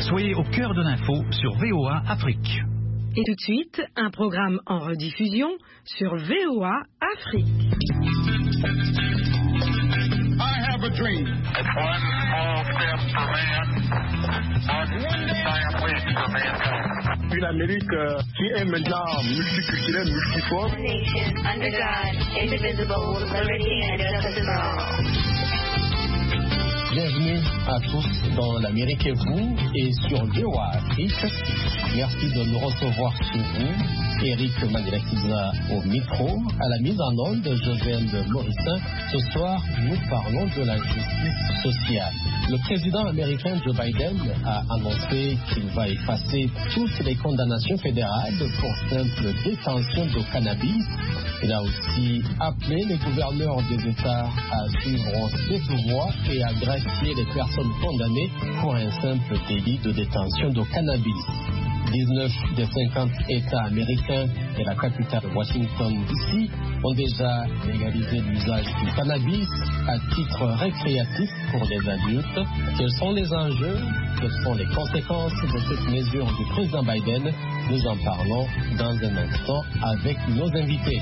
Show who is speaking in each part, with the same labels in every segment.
Speaker 1: Soyez au cœur de l'info sur VOA Afrique.
Speaker 2: Et tout de suite, un programme en rediffusion sur VOA Afrique.
Speaker 3: I have a dream.
Speaker 4: It's one small step for man, one giant leap for mankind.
Speaker 3: Une Amérique qui est maintenant multiculturelle, multiforme.
Speaker 5: Nation under God, indivisible, with liberty and justice for all.
Speaker 6: Bienvenue à tous dans l'Amérique et vous et sur VOA Afrique. Merci de nous recevoir chez vous. Eric Mandelakiza au micro. À la mise en onde, Josiane Morissin. Ce soir, nous parlons de la justice sociale. Le président américain Joe Biden a annoncé qu'il va effacer toutes les condamnations fédérales pour simple détention de cannabis. Il a aussi appelé les gouverneurs des États à suivre cette voie et à gracier les personnes condamnées pour un simple délit de détention de cannabis. 19 des 50 États américains et la capitale Washington DC ont déjà légalisé l'usage du cannabis à titre récréatif pour les adultes. Quels sont les enjeux? Quelles sont les conséquences de cette mesure du président Biden? Nous en parlons dans un instant avec nos invités.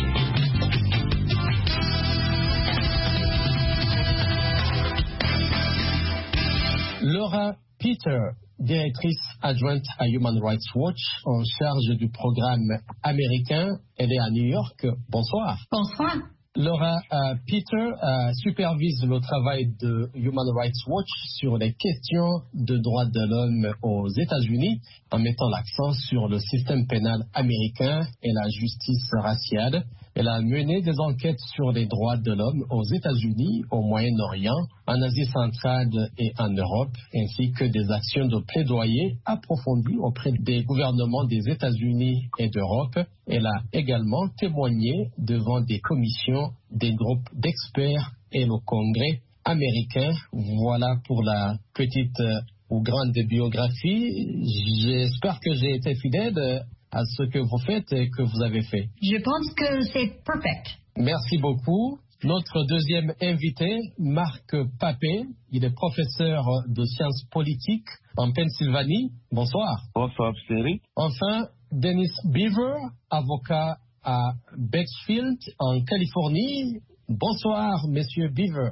Speaker 6: Laura Peter, directrice adjointe à Human Rights Watch en charge du programme américain. Elle est à New York. Bonsoir.
Speaker 7: Bonsoir.
Speaker 6: Laura Peter supervise le travail de Human Rights Watch sur les questions de droits de l'homme aux États-Unis en mettant l'accent sur le système pénal américain et la justice raciale. Elle a mené des enquêtes sur les droits de l'homme aux États-Unis, au Moyen-Orient, en Asie centrale et en Europe, ainsi que des actions de plaidoyer approfondies auprès des gouvernements des États-Unis et d'Europe. Elle a également témoigné devant des commissions, des groupes d'experts et le Congrès américain. Voilà pour la petite ou grande biographie. J'espère que j'ai été fidèle à ce que vous faites et que vous avez fait.
Speaker 7: Je pense que c'est perfect.
Speaker 6: Merci beaucoup. Notre deuxième invité, Marc Papé, il est professeur de sciences politiques en Pennsylvanie. Bonsoir.
Speaker 8: Bonsoir, Cédric.
Speaker 6: Enfin, Dennis Beaver, avocat à Bakersfield, en Californie. Bonsoir, Monsieur Beaver.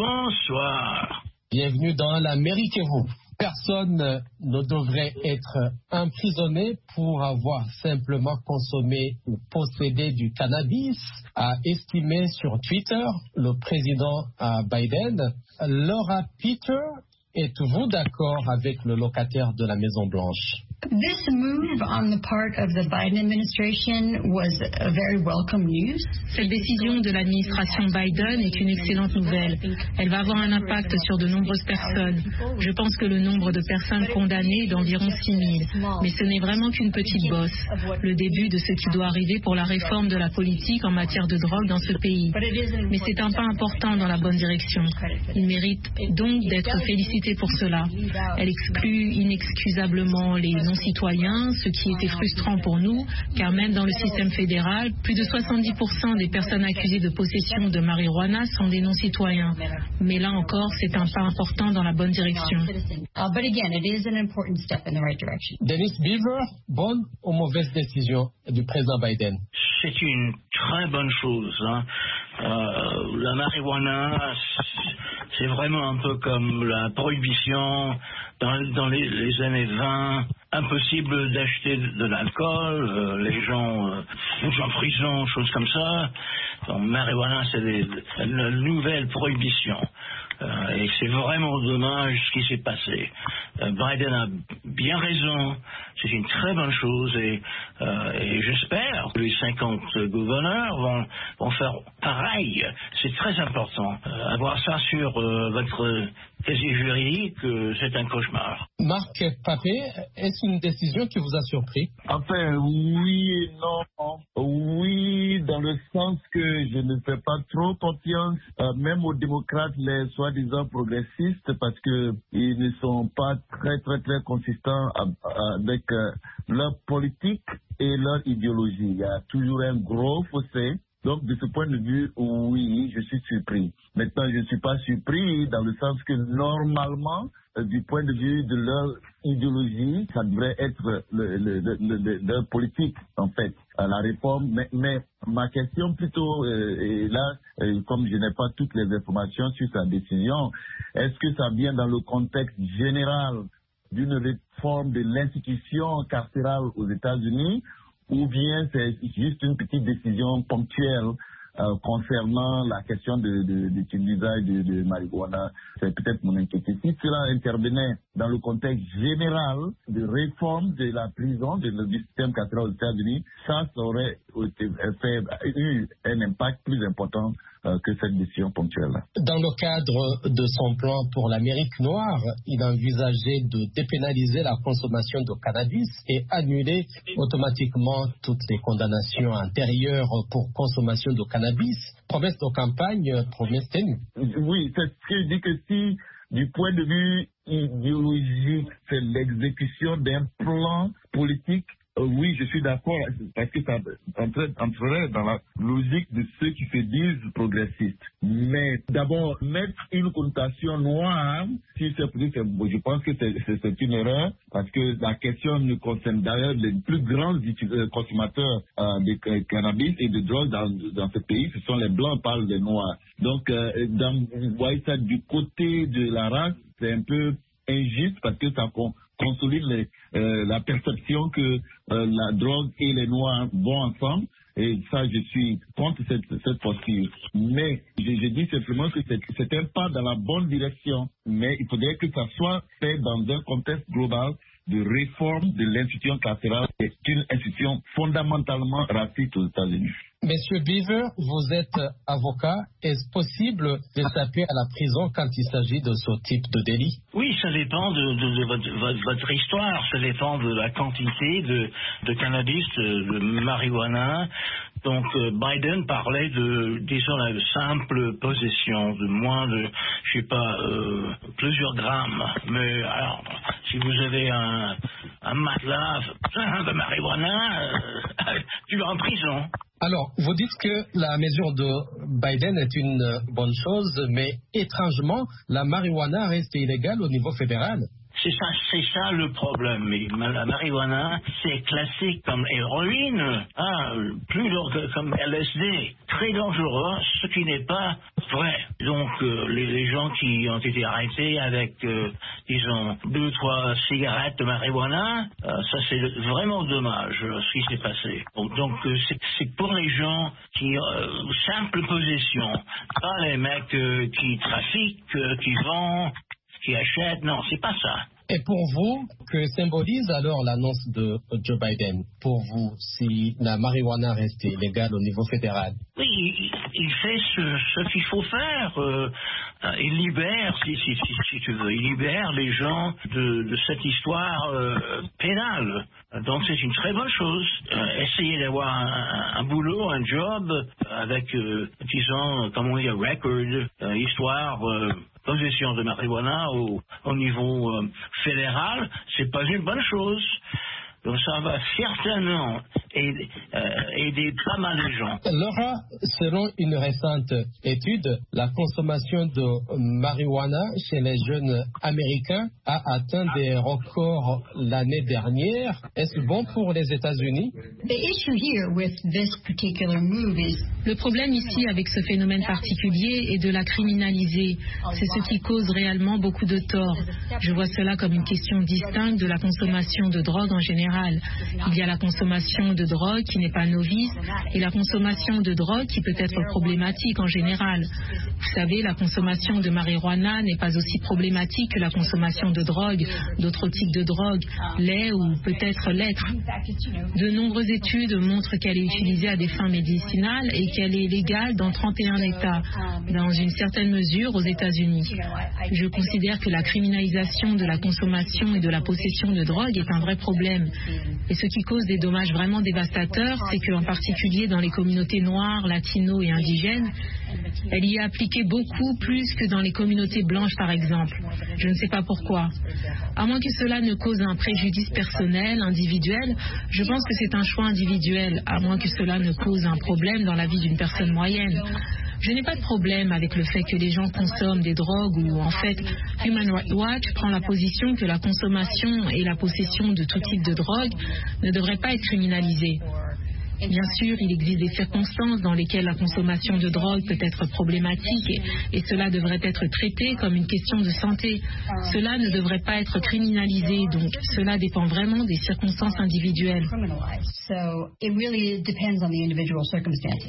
Speaker 8: Bonsoir.
Speaker 6: Bienvenue dans l'Amérique et vous. Personne ne devrait être emprisonné pour avoir simplement consommé ou possédé du cannabis, a estimé sur Twitter le président Biden. Laura Peter, êtes-vous d'accord avec le locataire de la Maison-Blanche?
Speaker 7: This move on the part of the Biden administration was a very welcome news.
Speaker 9: Cette décision de l'administration Biden est une excellente nouvelle. Elle va avoir un impact sur de nombreuses personnes. Je pense que le nombre de personnes condamnées est d'environ 6 000. Mais ce n'est vraiment qu'une petite bosse. Le début de ce qui doit arriver pour la réforme de la politique en matière de drogue dans ce pays. Mais c'est un pas important dans la bonne direction. Il mérite donc d'être félicité pour cela. Elle exclut inexcusablement les non-citoyens, ce qui était frustrant pour nous, car même dans le système fédéral, plus de 70% des personnes accusées de possession de marijuana sont des non-citoyens. Mais là encore, c'est un pas important dans la bonne direction.
Speaker 6: Dennis Beaver, bonne ou mauvaise décision du président Biden?
Speaker 8: C'est une très bonne chose. La marijuana, c'est vraiment un peu comme la prohibition dans les années 20. Impossible d'acheter de l'alcool, les gens en prison, choses comme ça. Donc, marijuana, c'est une nouvelle prohibition. Et c'est vraiment dommage ce qui s'est passé. Biden a bien raison, c'est une très bonne chose et j'espère que les 50 gouverneurs vont faire pareil. C'est très important. Avoir ça sur votre casier juridique, c'est un cauchemar.
Speaker 6: Marc Papé, est-ce une décision qui vous a surpris?
Speaker 10: Enfin, oui et non. Oui, dans le sens que je ne fais pas trop confiance, même aux démocrates, les soi-disant progressistes, parce que ils ne sont pas très consistants avec leur politique et leur idéologie. Il y a toujours un gros fossé. Donc, de ce point de vue, oui, je suis surpris. Maintenant, je ne suis pas surpris dans le sens que normalement, du point de vue de leur idéologie, ça devrait être leur politique, en fait, à la réforme. Mais ma question plutôt est là, comme je n'ai pas toutes les informations sur sa décision, est-ce que ça vient dans le contexte général d'une réforme de l'institution carcérale aux États-Unis, ou bien c'est juste une petite décision ponctuelle concernant la question de l'usage de marijuana? C'est peut-être mon inquiétude. Si cela intervenait dans le contexte général de réforme de la prison, du système carcéral aux États-Unis, ça aurait eu un impact plus important que cette décision ponctuelle.
Speaker 6: Dans le cadre de son plan pour l'Amérique noire, il envisageait de dépénaliser la consommation de cannabis et annuler automatiquement toutes les condamnations antérieures pour consommation de cannabis. Promesse de campagne, promesse tenue.
Speaker 10: Oui, c'est ce que je dis, que si du point de vue idéologique, c'est l'exécution d'un plan politique, oui, je suis d'accord, parce que ça entrerait dans la logique de ceux qui se disent progressistes. Mais d'abord, mettre une connotation noire, si c'est possible, je pense que c'est une erreur, parce que la question ne concerne d'ailleurs les plus grands consommateurs de cannabis et de drogue dans ce pays, ce sont les blancs, parlent des noirs. Donc, vous voyez ça du côté de la race, c'est un peu injuste parce que ça consolide la perception que la drogue et les noirs vont ensemble. Et ça, je suis contre cette posture. Mais je dis simplement que c'est un pas dans la bonne direction. Mais il faudrait que ça soit fait dans un contexte global de réforme de l'institution carcérale. C'est une institution fondamentalement raciste aux États-Unis.
Speaker 6: Monsieur Beaver, vous êtes avocat. Est-ce possible de s'appuyer à la prison quand il s'agit de ce type de délit?
Speaker 8: Oui, ça dépend de votre histoire. Ça dépend de la quantité de cannabis, de marijuana. Donc, Biden parlait disons, la simple possession de moins de, je sais pas, plusieurs grammes. Mais alors, si vous avez un matelas de marijuana, tu vas en prison.
Speaker 6: Alors, vous dites que la mesure de Biden est une bonne chose, mais étrangement, la marijuana reste illégale au niveau fédéral.
Speaker 8: C'est ça le problème. La marijuana, c'est classé comme héroïne, plus lourd comme LSD, très dangereux, ce qui n'est pas vrai. Donc, les gens qui ont été arrêtés avec, disons, 2-3 cigarettes de marijuana, ça c'est vraiment dommage, ce qui s'est passé. Donc, c'est pour les gens qui simple possession, pas les mecs qui trafiquent, qui vendent, qui achètent, non, c'est pas ça.
Speaker 6: Et pour vous, que symbolise alors l'annonce de Joe Biden? Pour vous, si la marijuana reste illégale au niveau fédéral?
Speaker 8: Oui, il fait ce qu'il faut faire. Il libère, si tu veux, il libère les gens de cette histoire pénale. Donc c'est une très bonne chose. Essayer d'avoir un boulot, un job avec, disons, comme on dit, un record, histoire... possession de marijuana au niveau fédéral, c'est pas une bonne chose. Donc ça va certainement aider pas mal de gens.
Speaker 6: Laura, selon une récente étude, la consommation de marijuana chez les jeunes américains a atteint des records l'année dernière. Est-ce bon pour les États-Unis?
Speaker 9: Le problème ici avec ce phénomène particulier est de la criminaliser. C'est ce qui cause réellement beaucoup de tort. Je vois cela comme une question distincte de la consommation de drogue en général. Il y a la consommation de drogue qui n'est pas novice et la consommation de drogue qui peut être problématique en général. Vous savez, la consommation de marijuana n'est pas aussi problématique que la consommation de drogue, d'autres types de drogue, l'est ou peut-être l'être. De nombreuses études montrent qu'elle est utilisée à des fins médicinales et qu'elle est légale dans 31 États, dans une certaine mesure aux États-Unis. Je considère que la criminalisation de la consommation et de la possession de drogue est un vrai problème. Et ce qui cause des dommages vraiment dévastateurs, c'est qu'en particulier dans les communautés noires, latino et indigènes, elle y est appliquée beaucoup plus que dans les communautés blanches par exemple. Je ne sais pas pourquoi. À moins que cela ne cause un préjudice personnel, individuel, je pense que c'est un choix individuel, à moins que cela ne cause un problème dans la vie d'une personne moyenne. Je n'ai pas de problème avec le fait que les gens consomment des drogues ou en fait, Human Rights Watch prend la position que la consommation et la possession de tout type de drogue ne devraient pas être criminalisées. Bien sûr, il existe des circonstances dans lesquelles la consommation de drogue peut être problématique et cela devrait être traité comme une question de santé. Cela ne devrait pas être criminalisé, donc cela dépend vraiment des circonstances individuelles.
Speaker 7: So it really depends on the individual circumstances.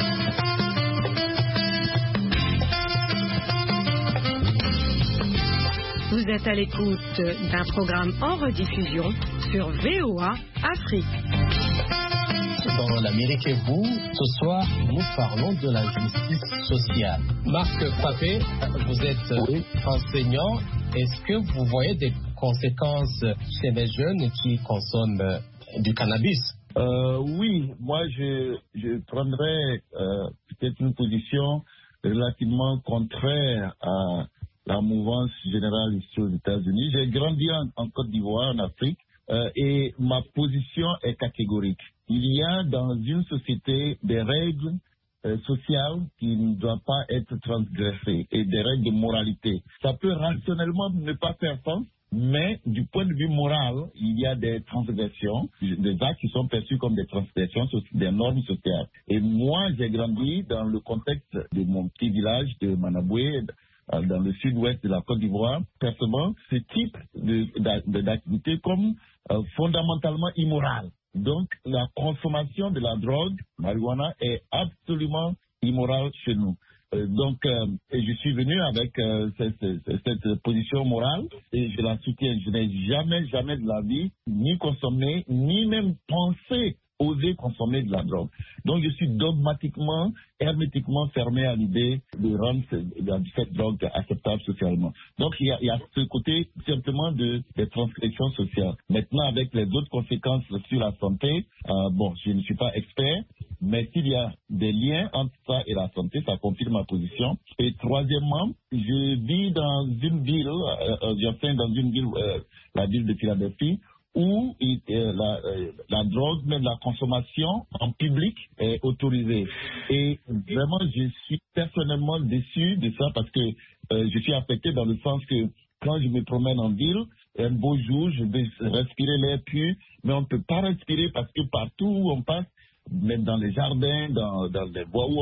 Speaker 2: Vous êtes à l'écoute d'un programme en rediffusion sur VOA Afrique.
Speaker 6: Dans l'Amérique et vous, ce soir, nous parlons de la justice sociale. Marc Papé, vous êtes enseignant. Est-ce que vous voyez des conséquences chez les jeunes qui consomment du cannabis?
Speaker 10: Oui, moi je prendrais peut-être une position relativement contraire à la mouvance générale ici aux États-Unis. J'ai grandi en Côte d'Ivoire, en Afrique, et ma position est catégorique. Il y a dans une société des règles sociales qui ne doivent pas être transgressées et des règles de moralité. Ça peut rationnellement ne pas faire sens, mais du point de vue moral, il y a des transgressions, des actes qui sont perçus comme des transgressions des normes sociales. Et moi, j'ai grandi dans le contexte de mon petit village de Manaboué, dans le sud-ouest de la Côte d'Ivoire, percevant ce type d'activité comme fondamentalement immoral. Donc, la consommation de la drogue, marijuana, est absolument immorale chez nous. Et je suis venu avec cette position morale et je la soutiens. Je n'ai jamais de la vie ni consommé, ni même pensé oser consommer de la drogue. Donc je suis dogmatiquement, hermétiquement fermé à l'idée de rendre cette drogue acceptable socialement. Donc il y a ce côté simplement des transgressions sociales. Maintenant, avec les autres conséquences sur la santé, je ne suis pas expert, mais s'il y a des liens entre ça et la santé, ça confirme ma position. Et troisièmement, je vis dans une ville, la ville de Philadelphie, où la drogue, même la consommation en public est autorisée. Et vraiment, je suis personnellement déçu de ça parce que je suis affecté dans le sens que quand je me promène en ville, un beau jour, je vais respirer l'air pur, mais on ne peut pas respirer parce que partout où on passe, même dans les jardins, dans les voies où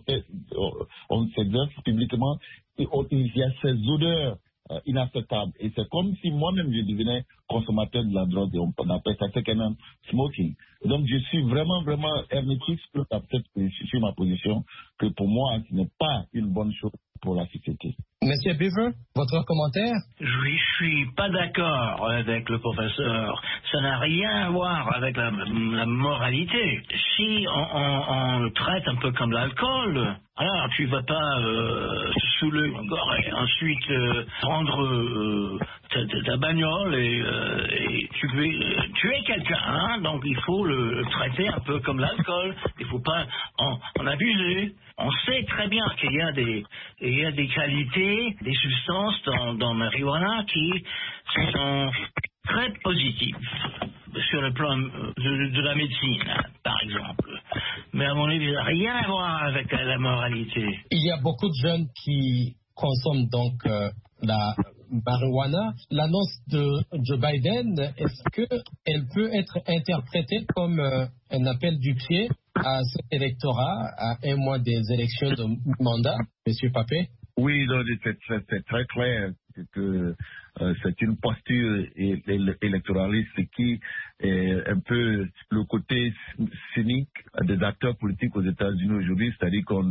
Speaker 10: on s'exerce publiquement, il y a ces odeurs inacceptable. Et c'est comme si moi-même je devenais consommateur de la drogue. Et on appelle ça second-hand smoking. Donc je suis vraiment hermétique sur ma position, que pour moi ce n'est pas une bonne chose pour la société.
Speaker 6: Monsieur Beaver, votre commentaire?
Speaker 8: Je suis pas d'accord avec le professeur. Ça n'a rien à voir avec la moralité. Si on le traite un peu comme l'alcool, alors tu vas pas se saouler encore et ensuite prendre ta bagnole et tuer quelqu'un. Hein? Donc il faut le traiter un peu comme l'alcool. Il faut pas en abuser. On sait très bien qu'il y a des qualités, des substances dans marijuana qui sont très positives sur le plan de la médecine, par exemple. Mais à mon avis, ça n'a rien à voir avec la moralité.
Speaker 6: Il y a beaucoup de jeunes qui consomment donc la marijuana. L'annonce de Joe Biden, est-ce qu'elle peut être interprétée comme un appel du pied à cet électorat, à un mois des élections de mandat, M. Papé?
Speaker 10: Oui, c'est très clair que c'est une posture électoraliste qui est un peu le côté cynique des acteurs politiques aux États-Unis aujourd'hui, c'est-à-dire qu'on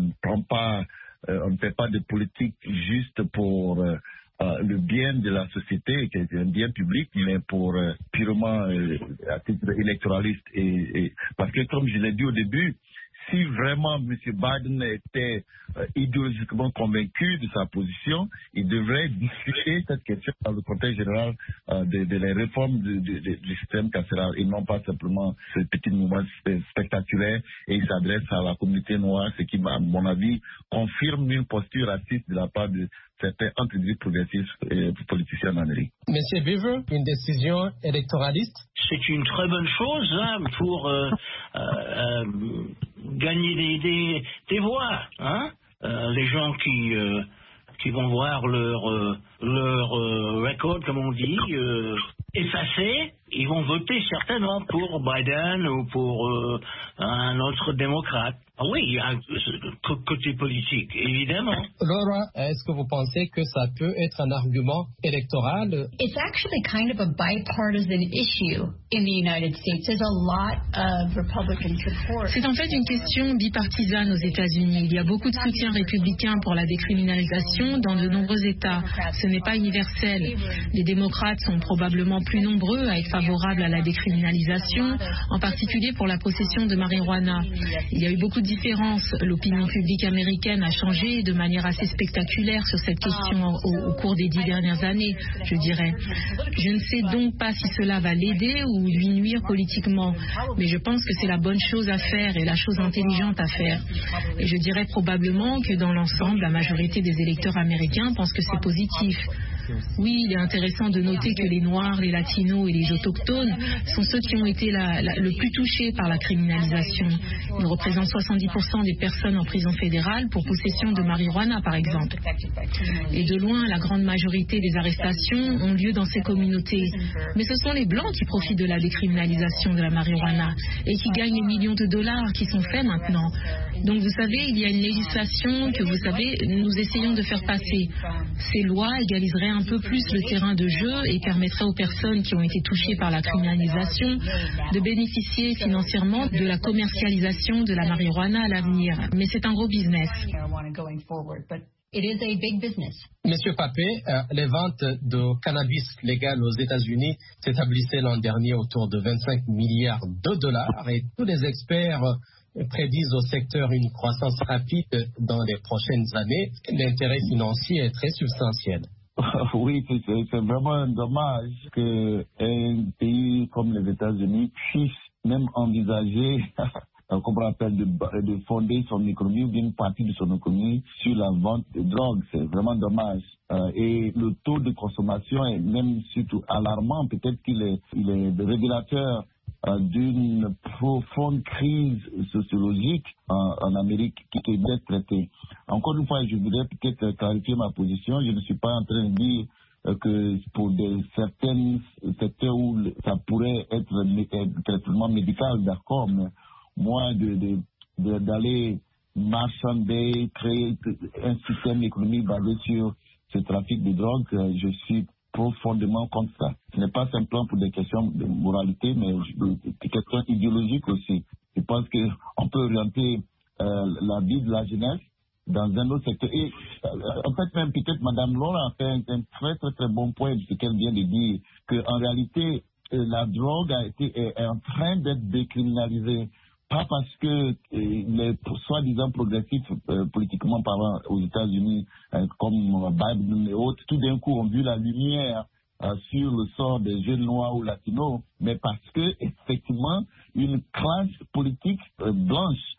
Speaker 10: ne fait pas de politique juste pour le bien de la société, qui est un bien public, mais pour purement à titre électoraliste. Et parce que, comme je l'ai dit au début, si vraiment M. Biden était idéologiquement convaincu de sa position, il devrait discuter cette question dans le contexte général de la réforme du système carcéral et non pas simplement ce petit mouvement spectaculaire et il s'adresse à la communauté noire, ce qui, à mon avis, confirme une posture raciste de la part de certains entreprises progressistes et politiciens en Amérique.
Speaker 6: Monsieur Beaver, une décision électoraliste?
Speaker 8: C'est une très bonne chose pour gagner des voix. Hein? Les gens qui vont voir leur record, comme on dit, effacé, ils vont voter certainement pour Biden ou pour un autre démocrate. Oui, il y a un côté politique, évidemment.
Speaker 6: Laura, est-ce que vous pensez que ça peut être un argument électoral?
Speaker 7: It's actually kind of a bipartisan issue in the United States. There's a lot of Republican support.
Speaker 9: C'est en fait une question bipartisane aux États-Unis. Il y a beaucoup de soutien républicain pour la décriminalisation dans de nombreux États. Ce n'est pas universel. Les démocrates sont probablement plus nombreux à être favorables à la décriminalisation, en particulier pour la possession de marijuana. Il y a eu beaucoup de différences. L'opinion publique américaine a changé de manière assez spectaculaire sur cette question au cours des 10 dernières années, je dirais. Je ne sais donc pas si cela va l'aider ou lui nuire politiquement, mais je pense que c'est la bonne chose à faire et la chose intelligente à faire. Et je dirais probablement que dans l'ensemble, la majorité des électeurs américains pensent que c'est positif. Oui, il est intéressant de noter que les Noirs, les Latinos et les Autochtones sont ceux qui ont été le plus touchés par la criminalisation. Ils représentent 70% des personnes en prison fédérale pour possession de marijuana, par exemple. Et de loin, la grande majorité des arrestations ont lieu dans ces communautés. Mais ce sont les Blancs qui profitent de la décriminalisation de la marijuana et qui gagnent les millions de dollars qui sont faits maintenant. Donc, vous savez, il y a une législation que, vous savez, nous essayons de faire passer. Ces lois égaliseraient un peu plus le terrain de jeu et permettraient aux personnes qui ont été touchées par la criminalisation de bénéficier financièrement de la commercialisation de la marijuana à l'avenir. Mais c'est un gros business.
Speaker 7: It is a big business.
Speaker 6: Monsieur Papé, les ventes de cannabis légal aux États-Unis s'établissaient l'an dernier autour de 25 milliards de dollars et tous les experts prédisent au secteur une croissance rapide dans les prochaines années. L'intérêt financier est très substantiel.
Speaker 10: Oui, c'est vraiment un dommage qu'un pays comme les États-Unis puisse même envisager comme on appelle, de fonder son économie ou bien une partie de son économie sur la vente de drogue. C'est vraiment dommage. Et le taux de consommation est même surtout alarmant. Peut-être qu'il est le révélateur d'une profonde crise sociologique en Amérique qui doit être traitée. Encore une fois, je voudrais peut-être clarifier ma position. Je ne suis pas en train de dire que pour certains secteurs où ça pourrait être un traitement médical, d'accord, mais moi, d'aller marchander, créer un système économique basé sur ce trafic de drogue, je suis profondément contre ça. Ce n'est pas simplement pour des questions de moralité, mais des questions idéologiques aussi. Je pense qu'on peut orienter la vie de la jeunesse dans un autre secteur. Et en fait, même peut-être Mme Laura a fait un très, très, très bon point de ce qu'elle vient de dire, qu'en réalité, la drogue est en train d'être décriminalisée. Pas parce que les soi-disant progressifs politiquement parlant aux États-Unis, comme Biden et autres, tout d'un coup ont vu la lumière sur le sort des jeunes noirs ou latinos, mais parce que effectivement une classe politique blanche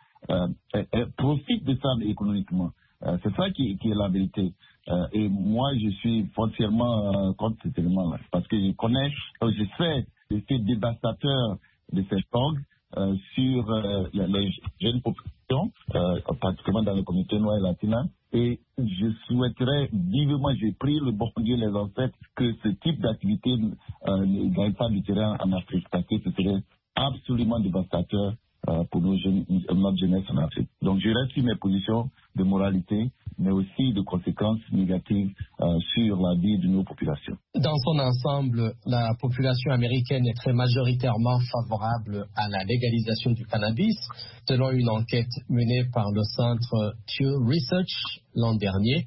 Speaker 10: profite de ça économiquement. C'est ça qui est la vérité. Et moi, je suis foncièrement contre cet élément-là, parce que je sais l'effet dévastateur de cette drogue sur les jeunes populations, particulièrement dans les communautés noires et latines. Et je souhaiterais vivement, j'ai prié le bon Dieu, les ancêtres, que ce type d'activité ne gagne pas du terrain en Afrique, parce que ce serait absolument dévastateur pour notre jeunesse en Afrique. Donc je reste sur mes positions de moralité, mais aussi de conséquences négatives sur la vie de nos populations.
Speaker 6: Dans son ensemble, la population américaine est très majoritairement favorable à la légalisation du cannabis. Selon une enquête menée par le centre Pew Research l'an dernier,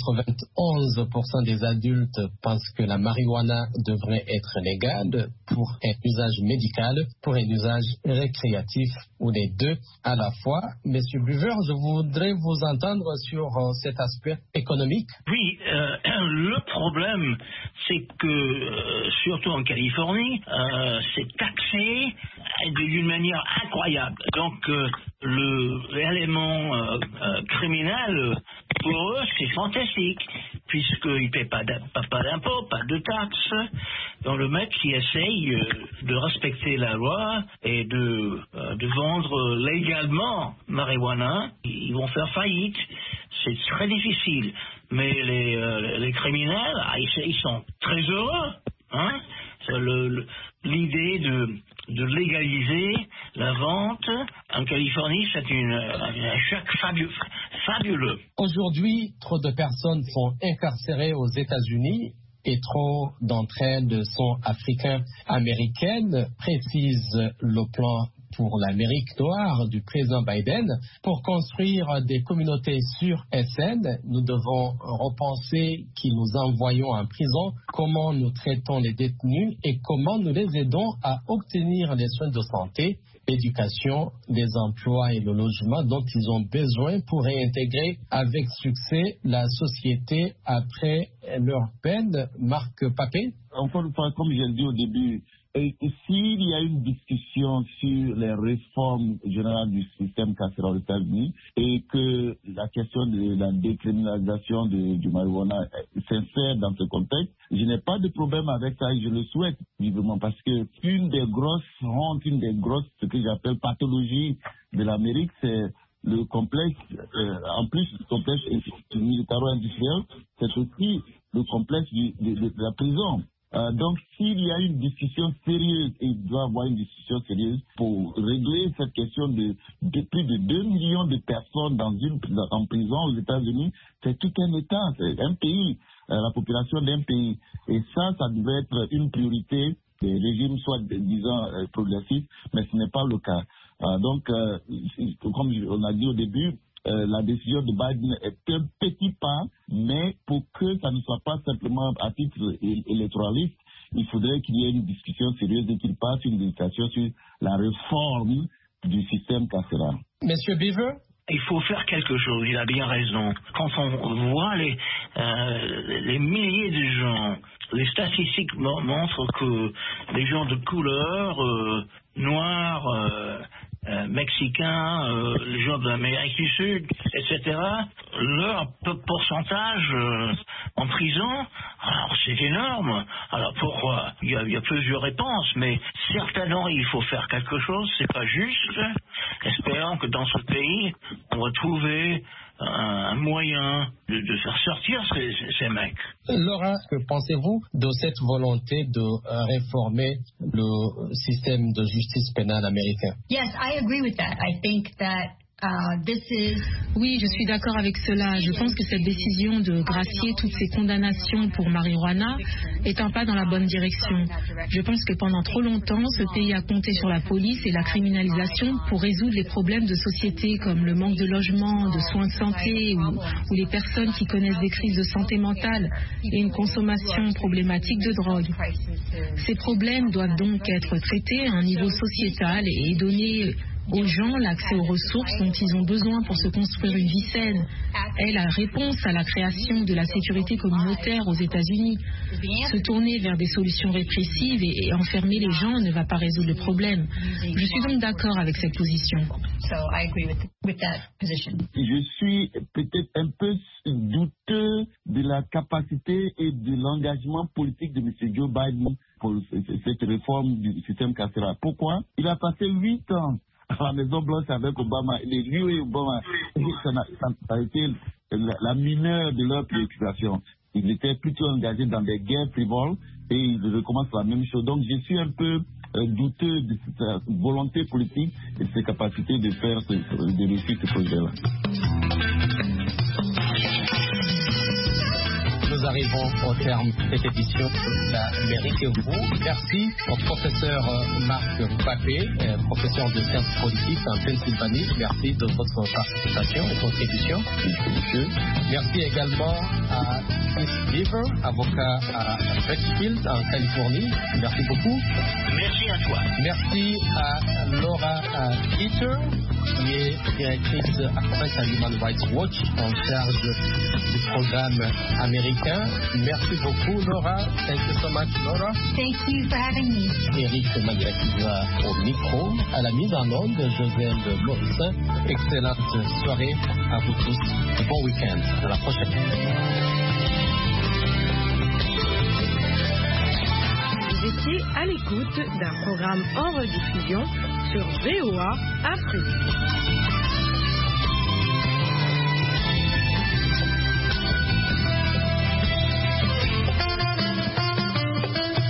Speaker 6: 91% des adultes pensent que la marijuana devrait être légale pour un usage médical, pour un usage récréatif ou les deux à la fois. Monsieur Buver, je voudrais vous entendre sur cet aspect économique.
Speaker 8: Oui, le problème, c'est que, surtout en Californie, c'est taxé d'une manière incroyable. Donc, l'élément criminel, pour eux, c'est fantastique, puisqu'ils ne paient pas d'impôts, pas de taxes. Donc, le mec qui essaye de respecter la loi et de vendre légalement marijuana, ils vont faire faillite. C'est très difficile. Mais les criminels, ils sont très heureux. Hein? L'idée de légaliser la vente en Californie, c'est un choc fabuleux.
Speaker 6: Aujourd'hui, trop de personnes sont incarcérées aux États-Unis et trop d'entre elles sont africaines-américaines, précise le plan pour l'Amérique noire du président Biden. Pour construire des communautés sûres et saines, nous devons repenser qui nous envoyons en prison, comment nous traitons les détenus et comment nous les aidons à obtenir les soins de santé, l'éducation, les emplois et le logement dont ils ont besoin pour réintégrer avec succès la société après leur peine. Marc Papé.
Speaker 10: Encore une fois, comme je l'ai dit au début, s'il y a une discussion sur les réformes générales du système carcéral aux États-Unis et que la question de la décriminalisation du marijuana s'insère dans ce contexte, je n'ai pas de problème avec ça et je le souhaite vivement parce que une des grosses hontes, ce que j'appelle pathologie de l'Amérique, c'est le complexe, en plus du complexe militaro-industriel, c'est aussi le complexe de la prison. Donc, s'il y a une discussion sérieuse, et il doit y avoir une discussion sérieuse pour régler cette question de plus de 2 millions de personnes en prison aux États-Unis, c'est tout un État, c'est un pays, la population d'un pays. Et ça devait être une priorité des régimes, soit disant progressifs, mais ce n'est pas le cas. Donc, comme on a dit au début, la décision de Biden est un petit pas, mais pour que ça ne soit pas simplement à titre électoraliste, il faudrait qu'il y ait une discussion sérieuse et qu'il passe une discussion sur la réforme du système carcéral.
Speaker 6: Monsieur Beaver?
Speaker 8: Il faut faire quelque chose, il a bien raison. Quand on voit les milliers de gens, les statistiques montrent que les gens de couleur, noirs, mexicains, les gens de l'Amérique du Sud, etc., leur pourcentage en prison, alors c'est énorme. Alors pourquoi? Il y a plusieurs réponses, mais certainement il faut faire quelque chose, c'est pas juste. Espérons que dans ce pays, on va trouver un moyen de faire sortir ces mecs.
Speaker 6: Laura, que pensez-vous de cette volonté de réformer le système de justice pénale américain?
Speaker 7: Yes, I agree with that. I think that
Speaker 9: Oui, je suis d'accord avec cela. Je pense que cette décision de gracier toutes ces condamnations pour marijuana est un pas dans la bonne direction. Je pense que pendant trop longtemps, ce pays a compté sur la police et la criminalisation pour résoudre les problèmes de société comme le manque de logement, de soins de santé ou les personnes qui connaissent des crises de santé mentale et une consommation problématique de drogue. Ces problèmes doivent donc être traités à un niveau sociétal et donner aux gens l'accès aux ressources dont ils ont besoin pour se construire une vie saine est la réponse à la création de la sécurité communautaire aux États-Unis. Se tourner vers des solutions répressives et enfermer les gens ne va pas résoudre le problème. Je suis donc d'accord avec cette position.
Speaker 10: Je suis peut-être un peu douteux de la capacité et de l'engagement politique de M. Joe Biden pour cette réforme du système carcéral. Pourquoi? Il a passé 8 ans à la Maison-Blanche avec Obama. Lui et Obama, ça a été la mineure de leur préoccupation. Ils étaient plutôt engagés dans des guerres frivoles et ils recommencent la même chose. Donc je suis un peu douteux de cette volonté politique et de ses capacités de réussir ce projet-là.
Speaker 6: Nous arrivons au terme de cette édition de l'Amérique et vous. Merci au professeur Marc Papé, professeur de sciences politiques en Pennsylvanie. Merci de votre participation et contribution. Merci également à Chris Beaver, avocat à Richfield en Californie. Merci beaucoup.
Speaker 8: Merci à toi.
Speaker 6: Merci à Laura Peter, qui est directrice adjointe à Human Rights Watch en charge du programme américain. Merci beaucoup, Laura. Thank you so much, Laura.
Speaker 7: Thank you for having me.
Speaker 6: Eric Maguilakiza au micro, à la mise en onde de Joseph Morissin. Excellente soirée à vous tous. Bon week-end. À la prochaine.
Speaker 2: Vous étiez à l'écoute d'un programme en rediffusion sur VOA Afrique.